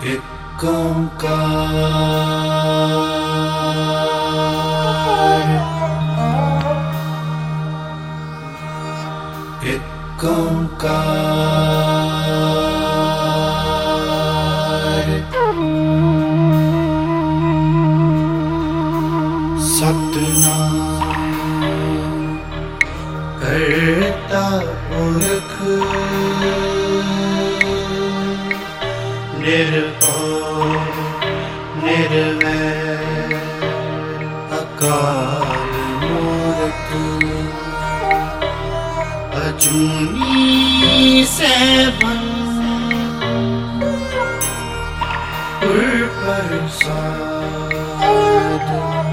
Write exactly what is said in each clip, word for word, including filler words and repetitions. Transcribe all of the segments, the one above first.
एक ओंकार, एक ओंकार, सतनाम करता पुरख निर्भय निर्वैर अकाल मूरत अजूनी सैभं प्रसाद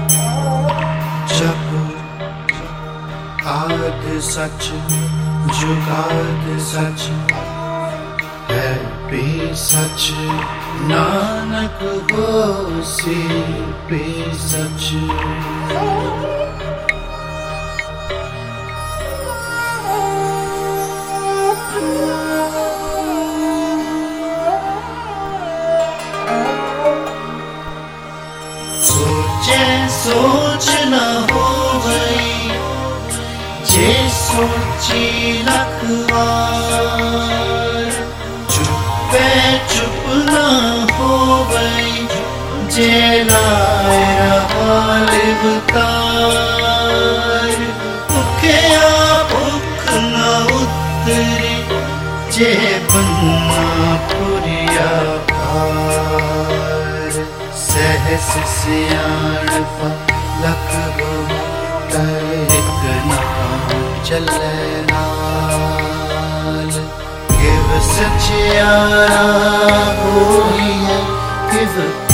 जप आद सच जुगाद सच है भी सच नानक होसी भी सच। सोचे सोच न होवई जे सोची लखवार, चुपे चुप न होवई जे लाए हाल बतार, भुखया भुख न उतरी जे बन्ना पुरिया पार, सहस सियाणप लख एक नाम चले नाल, किव सचियारा होई है किव